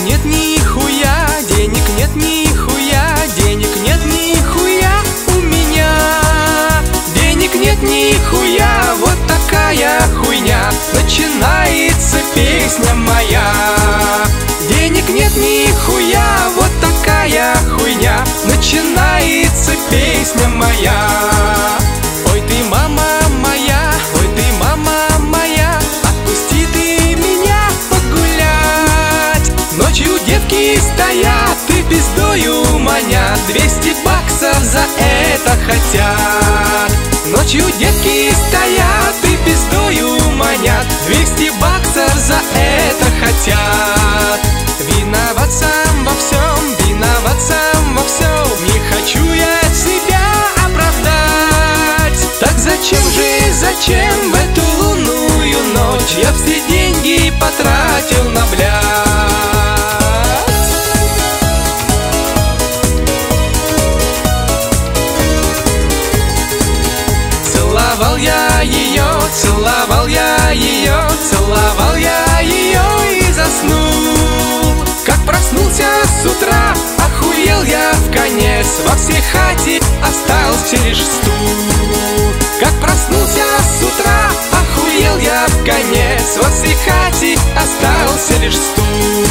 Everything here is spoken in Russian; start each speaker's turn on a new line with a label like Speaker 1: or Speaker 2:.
Speaker 1: нет нихуя, денег нет нихуя, денег нет нихуя у меня. Денег нет нихуя, вот такая хуйня, начинается песня моя. Денег нет нихуя, вот такая хуйня, начинается песня моя. Ой ты, мама моя, ой ты, мама моя, отпусти ты меня погулять. Ночью девки стоят и пиздою манят, 200 баксов за это хотят. Ночью девки стоят и пиздою манят, 200 баксов за это хотят. Виноват сам во всем, виноват сам во всем, не хочу я себя оправдать. Так зачем в эту лунную ночь я все деньги потратил на блядь? Целовал я ее, целовал я ее, целовал я ее и заснул. Как проснулся с утра, охуел я вконец, во всей хате остался лишь стул. Как проснулся с утра, охуел я вконец, во всей хате остался лишь стул.